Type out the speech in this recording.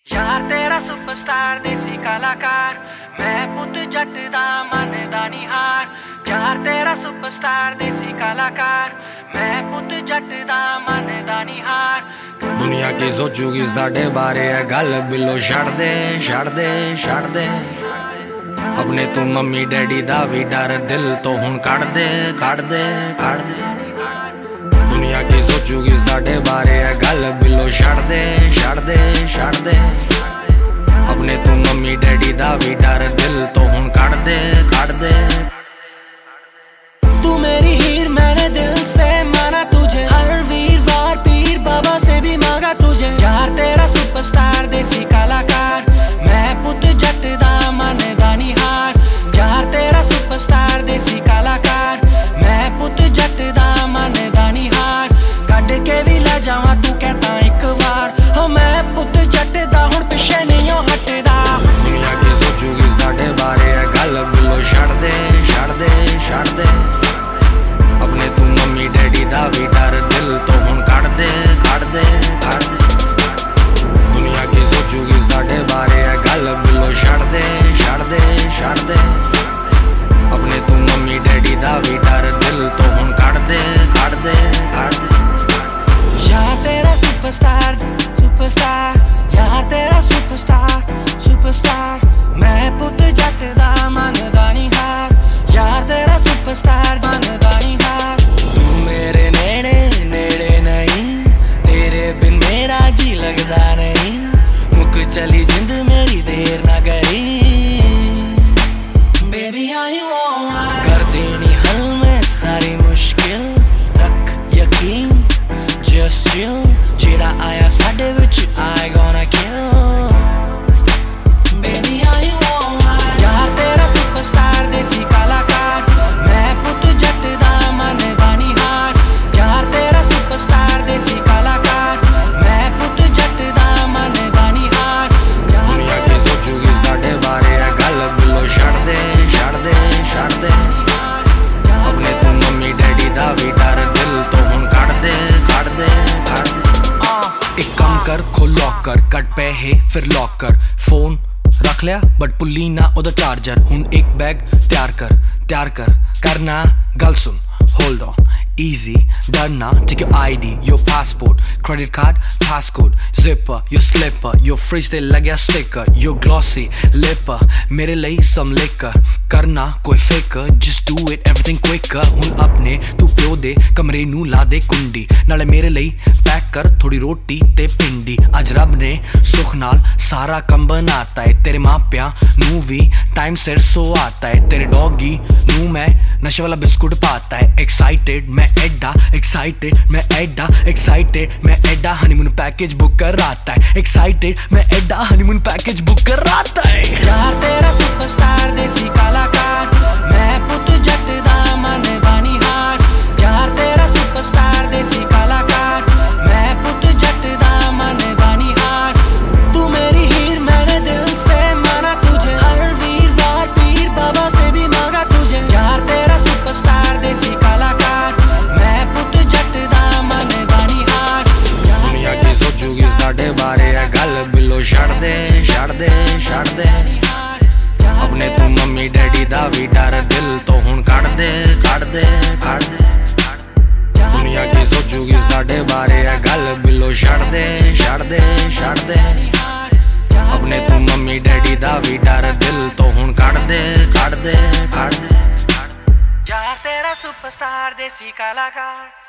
यार तेरा सुपरस्टार देसी कलाकार, मैं पुत जट दा मनदा नी हार। यार तेरा सुपरस्टार देसी कलाकार, मैं पुत जट दा मनदा नी हार। दुनिया की सोचूगी साढ़े बारे है गल बिलो छड़ दे छड़ दे छड़ दे। अपने तू मम्मी डैडी दा भी डर दिल तो हुण कढ़ दे कढ़ दे कढ़ दे। दुनिया की सोचूगी साढ़े बारे है गल बिलो छड़ दे छड़ दे छड़ दे। अपने तू मम्मी डैडी दा भी डर दिल तो हुण कढ़ दे कढ़ दे। तू मेरी हीर मैंने दिल से माना तुझे, हर वीरवार पीर बाबा से भी मांगा तुझे। यार तेरा सुपरस्टार देसी कलाकार, मैं पुत जट दा मनदा नी हार। यार तेरा सुपरस्टार देसी कलाकार, मैं पुत जट दा मनदा नी हार। कट के भी ले जावा तू कहता एक बार, हो मैं पुत जट दा हुण पिछे नहीं हटदा। दुनिया की सोचूगी साढ़े बारे है गल बिलो छड़ दे छड़ दे छड़ दे। अपने तू मम्मी डैडी दा भी डर दिल तो हुण कढ़ दे कढ़ दे कढ़ दे। दुनिया की सोचूगी साढ़े बारे है गल बिलो छड़ दे छड़ दे छड़ दे। अपने तू मम्मी डैडी दा भी डर दिल तो हुण कढ़ दे कढ़ दे कढ़ दे। यार तेरा सुपरस्टार सुपरस्टार, यार तेरा सुपरस्टार सुपरस्टार, मैं पुत जट दा मनदा नी हार। यार तेरा सुपरस्टार मनदा नी हार। तू मेरे नेड़े नेड़े नहीं, तेरे बिन मेरा जी लगदा नहीं। मुक चली जिंद मेरी देर ना करी, Baby are you alright? कर देनी हल में सारी मुश्किल, रख यकीन just chill। जेड़ा आया साडे विच I gonna kill। Baby are you alright? यार तेरा सुपरस्टार देसी कलाकार, मैं पुत जट दा मनदा नी हार। यार तेरा सुपरस्टार देसी कलाकार, मैं पुत जट दा मनदा नी हार। दुनिया की सोचूगी साढ़े बारे है गल बिलो छड़ दे छड़ दे छड़ दे। अपने तू मम्मी डैडी दा भी डर दिल तो हुण कढ़ दे कढ़ दे कढ़ दे। एक काम कर खोल लॉकर, कट पैहे फिर लॉकर। फोन रख लिया बट पुल्ली ना ओदा चार्जर। हुण एक बैग तैयार कर करना गल सुन। होल्ड ऑन easy डरना, take your ID, your passport, credit card, passcode, zipper, your slipper, your fridge ते लग्या sticker, your glossy lipper, मेरे ਲਈ some liquor। करना कोई फिकर, just do it everything quicker। हुण अपने तू प्यो दे कमरे नू ला दे कुंडी, नाले मेरे ਲਈ पैक कर थोड़ी रोटी ते पिंडी। अज रब ने सुख नाल सारा कम बनाता है, तेरे मापिया नू भी टाइम सिर सो आता है। तेरे डॉगी नू मैं नशे वाला बिस्कुट पाता है। एक्साइटेड मैं एडा एक्साइटेड मैं एडा एक्साइटेड मैं एडा हनीमून पैकेज बुक कर राता है। एक्साइटेड मैं एडा हनीमून पैकेज बुक कर राता है। यार तेरा सुपरस्टार देसी कलाकार, मैं पुत जट दा मनदा नी हार। यार तेरा सुपरस्टार देसी कलाकार, मैं पुत जट दा मनदा नी हार। तू मेरी हीर मैंने दिल से माना तुझे, हर वीरवार पीर बाबा से भी मांगा तुझे। यार तेरा सुपरस्टार देसी कलाकार, मैं पुत जट दा मनदा नी हार। दुनिया की सोचूगी साढ़े बारे है गल बिलो छड़ दे छड़ दे छड़ दे। अपने तू मम्मी डैडी दा भी डर दिल तो हुण कढ़ दे कढ़ दे कढ़ दे। दुनिया की सोचूगी साढ़े बारे है गल बिलो छड़ दे छड़ दे छड़ दे। अपने तू मम्मी डैडी दा भी डर दिल तो हुण कढ़ दे कढ़ दे कढ़ दे। यार तेरा सुपरस्टार देसी कलाकार।